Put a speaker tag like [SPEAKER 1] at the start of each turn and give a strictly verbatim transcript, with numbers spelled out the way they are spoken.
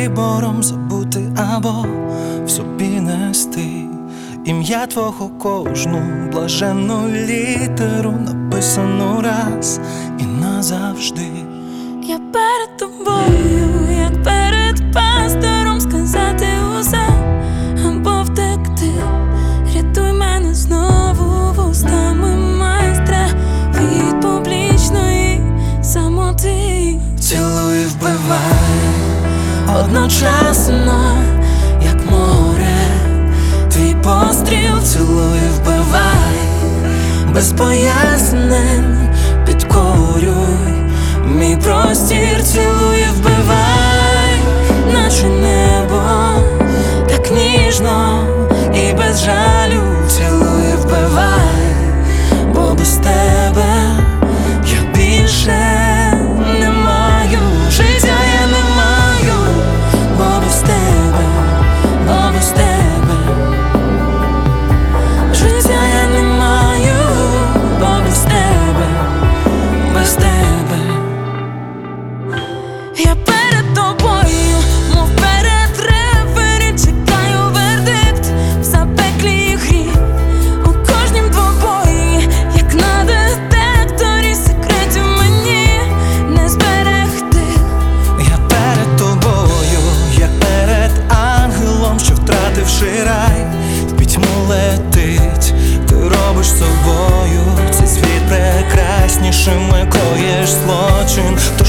[SPEAKER 1] вибором забути або в собі нести ім'я твого, кожну блаженну літеру, написану раз і назавжди.
[SPEAKER 2] Я перед тобою, як перед пастором, сказати усе або втекти. Рятуй мене знову вустами майстра від публічної самоти.
[SPEAKER 1] Цілуй, вбивай одночасно, як море, твій постріл. Цілуй, вбивай без пояснень, підкорюй мій простір. Цілуй, вбивай, наче небо, так ніжно і без жалю. Цілуй, вбивай, бо без тебе я більше не маю. Життя я не маю, бо без тебе, бо без тебе. Життя я не маю, бо без тебе, без тебе.
[SPEAKER 2] Я перед тобою, мов перед рефері, чекаю вердикт в запеклій грі. У кожнім двобої, як на детекторі, секретів мені не зберегти.
[SPEAKER 1] Я перед тобою, як перед ангелом, що, втративши рай, в пітьму летить. Ти робиш собою цей світ прекраснішим, коїш злочин.